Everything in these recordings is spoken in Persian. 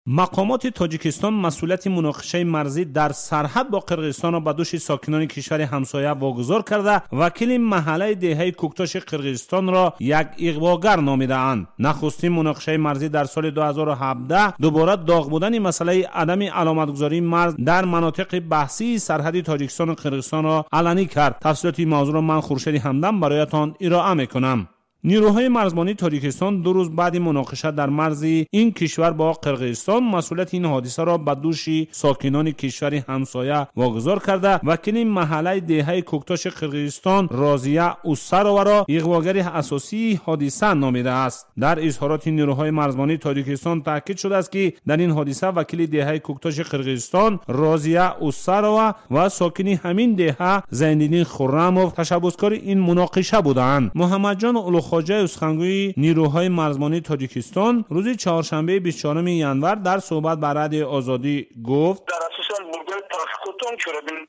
مقامات تاجیکستان مسئولیت مناقشه مرزی در سرحد با قرقیزستان را به دوش ساکنان کشور همسایه واگذار کرده. وکیل محله دهه کوکتاش قرقیزستان را یک اغواگر نامیده اند. نخستین مناقشه مرزی در سال 2017 دوباره داغ بودن مسئله عدم علامتگذاری مرز در مناطق بحثی سرحدی تاجیکستان و قرقیزستان را علنی کرد. تفصیلات این موضوع را من خورشید همدم برایتان ارائه میکنم. نیروهای مرزبانی تاجیکستان 2 روز بعد مناقشه در مرز این کشور با قرقیزستان مسئولیت این حادثه را به دوش ساکنان کشور همسایه واگذار کرده. وکیل محله دهه کوکتاش قرقیزستان رازیه اوساروا را اغواگر اساسی حادثه نامیده است. در اظهارات نیروهای مرزبانی تاجیکستان تاکید شده است که در این حادثه وکیل دهه کوکتاش قرقیزستان رازیه اوساروا و ساکن همین دهه زیندین خرموف تشبثکار این مناقشه بودند. محمد جان خواجه سخنگوی نیروهای مرزبانی تاجیکستان روز چهارشنبه 24 ینور در صحبت با رادیو آزادی گفت در اساس بودن تحقیقاتون چرا بین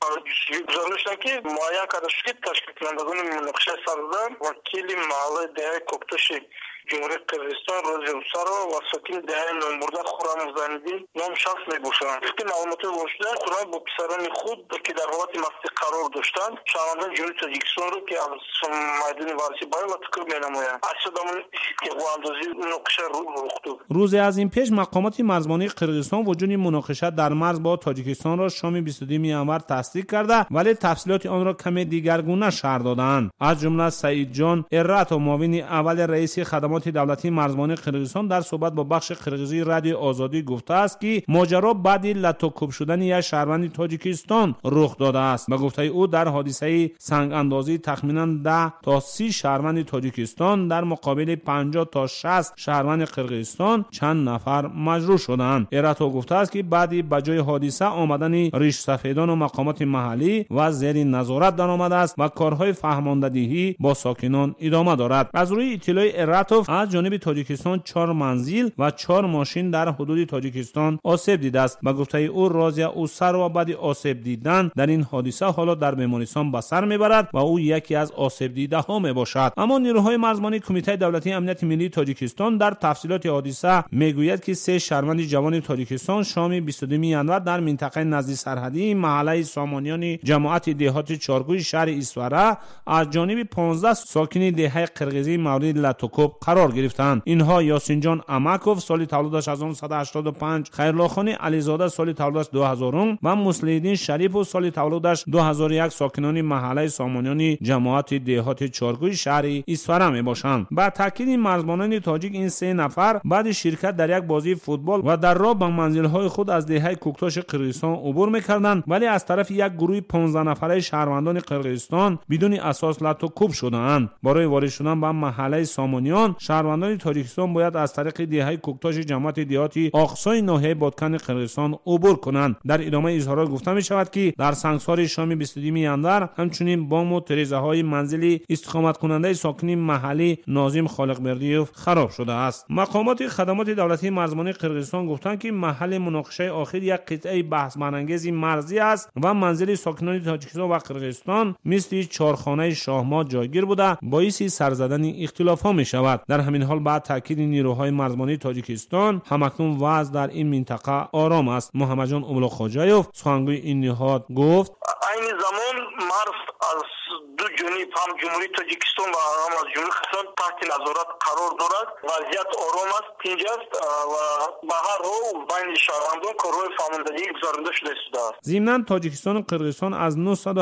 گزارش که معین کرده شد که تشکیل کنندگان مناقشه سردار وکیل محله دهه کوکتاش جمهوری قرقیزستان رازی اوساروا و ساکن دهه نامبرده خرم زیندین نام شخص میباشند. که معلومات واشده خرم با پسران خود که در حالت مستی قرار داشتند شهروندان جمهوری تاجیکستان رو که از میدان ورزشی باید و تکرار مینمایند. اصلا اندازی مناقشه رخ داد. روز از این پیش مقامات مرزبانی قرقیزستان وجود مناقشه در مرز با تاجیکستان را شام 22 ینور تصدیق کرده، ولی تفصیلات آن را کمی دیگرگونه شرح دادند. از جمله سعید جان اراتو معاون اول رئیس خدمات دولتی مرزبانی قرقیزستان در صحبت با بخش قرقیزی رادیو آزادی گفته است که ماجرا بعد لطوکوب شدن یک شهروند تاجیکستان رخ داده است. به گفته او در حادثه سنگ اندازی تخمینا 10 تا 30 شهروند تاجیکستان در مقابل 50 تا 60 شهروند قرقیزستان چند نفر مجروح شدند. اراتو گفته است که بعد به جای حادثه آمدن ریش سفیدان و مقامات محلی و زیر نظارت درآمده است و کارهای فهماندهی با ساکنان ادامه دارد. از روی اطلاع اراتو از جانب تاجیکستان 4 منزل و 4 ماشین در حدود تاجیکستان آسیب دیده است. به گفته او رازیه اوساروا بعد آسیب دیدن در این حادثه حالا در بیمارستان به سر میبرد و او یکی از آسیب دیده ها میباشد. اما نیروهای مرزبانی کمیته دولتی امنیت ملی تاجیکستان در تفصیلات حادثه میگوید که 3 شهروند جوان تاجیکستان شام 22 ینور در منطقه نزدیک سرحدی محله سامانیان جماعت دهات چارگوی شهر ایسواره از جانب 15 ساکن دهه قرقیزی مورد لطوکوب قرار گرفتند. اینها یاسین جان اماکوف سال تولدش 1985، خیرالله خان علیزاده سال تولدش 2000 و مسلیدین شریف و سال تولدش 2001 ساکنان محله سامانیان جماعت دهات چارگوی شهر ایسواره میباشند. با تاکید مرزبانان تاجیک این 3 نفر بعد شرکت در یک بازی فوتبال و در راه به منزل‌های خود از دهه کوکتاش قرقیزستان عبور می‌کردند، ولی از طرف یک گروه 15 نفره شهروندان قرقیزستان بدون اساس لطوکوب شدند. برای وارد شدن به محله سامانیان شهروندان تاجیکستان باید از طریق دهه کوکتاش جماعت دهاتی آقسای ناحیه بادکن قرقیزستان عبور کنند. در ادامه اظهارات گفته می شود که در سنگسار شام 22 ینور همچنین بام و تریزه‌های منزلی استقامت کننده ساکنین محلی ناظم خالقبردیوف خراب شده است. مقامات خدمات دولتی مرزبانی قرقیزستان گفتند که محل مناقشه آخر یک قطعه بحث برانگیز مرزی است و منزل ساکنان تاجیکستان و قرقیزستان مثل چهارخانه شاهمات جایگیر بوده باعث سر زدن اختلاف‌ها می شود. در همین حال بعد تاکید نیروهای مرزبانی تاجیکستان همکنون وضع در این منطقه آرام است. محمد جان خواجه‌یوف سخنگوی این نهاد گفت این زمان مرز از دو جانب هم جمهوری تاجیکستان و هم از جمهوری قرقیزستان تحت نظارت قرار دارد. وضعیت آرام است، تنج است و به هر حال بین شهروندان کارهای فهماندهی گزارنده شده است. ضمناً تاجیکستان و قرقیزستان از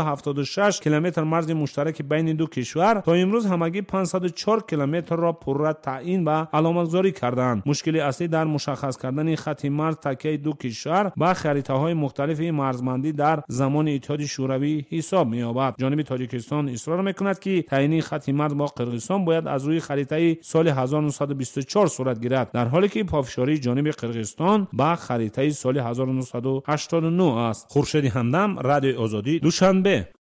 976 کیلومتر مرز مشترک بین دو کشور تا امروز همگی 504 کیلومتر را پررد تعیین و علامتگذاری کردند. مشکل اصلی در مشخص کردن خط مرز تکیه دو کشور با خریطه‌های مختلف مرزبندی در زمان اتحاد شوروی حساب می‌یابد. جانب تاجیکستان اصرار می‌کند که تعیین خط مرز با قرقیزستان باید از روی خریطه سال 1924 صورت گیرد، در حالی که پافشاری جانب قرقیزستان با خریطه سال 1989 است. خورشید همدم، رادیو آزادی، دوشنبه.